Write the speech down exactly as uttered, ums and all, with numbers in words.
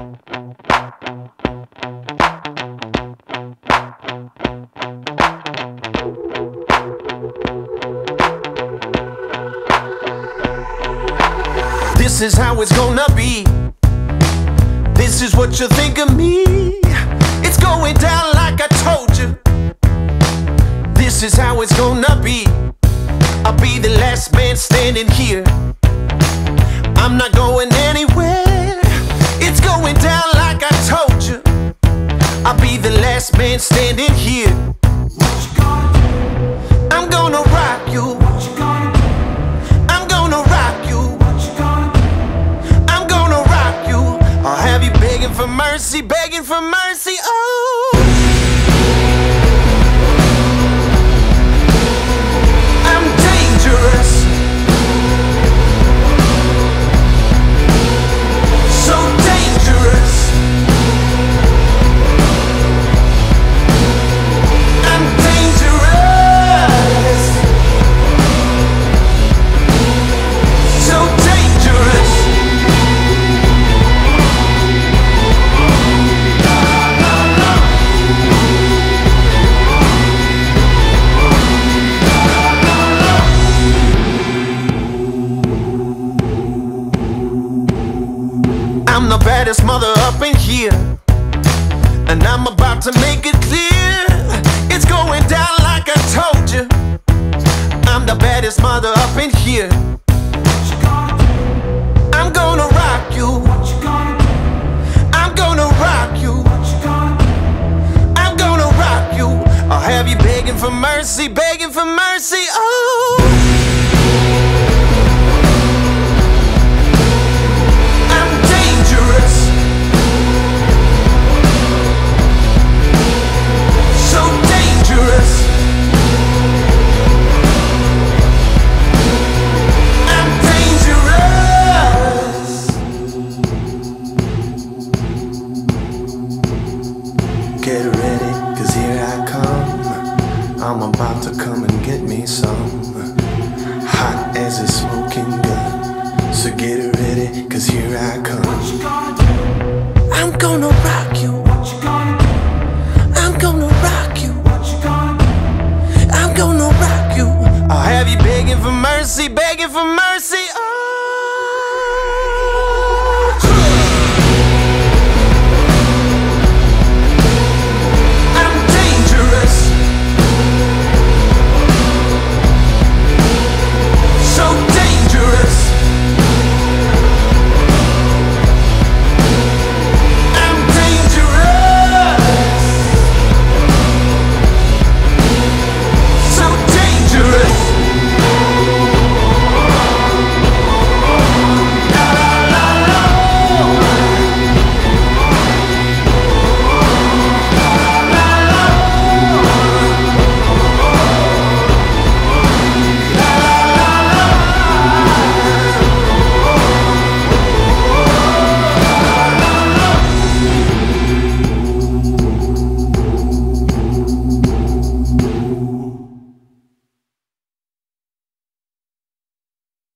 This is how it's gonna be. This is what you think of me. It's going down like I told you. This is how it's gonna be. I'll be the last man standing here. I'm not going anywhere. It's going down like I told you. I'll be the last man standing here. What you gonna do? I'm gonna rock you. What you gonna do? I'm gonna rock you. What you gonna do? I'm gonna rock you. I'll have you begging for mercy, begging for mercy. Oh, I'm dangerous. So dangerous. I'm dangerous. So dangerous. I'm the baddest mother up in here, and I'm about to make it clear. It's going down like I told you. I'm the baddest mother up in here. What you gonna do? I'm gonna rock you. What you gonna do? I'm gonna rock you. What you gonna do? I'm gonna rock you. I'll have you begging for mercy, begging for mercy. Oh, I'm dangerous. So dangerous. I'm dangerous. Get ready, 'cause here I come. I'm about to come and get me some. Hot as a smoking gun. So get ready, 'cause here I come. What you gonna do? I'm gonna rock